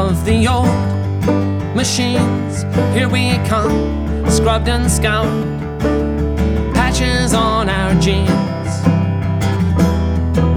of the old machines. Here we come, scrubbed and scoured, patches on our jeans.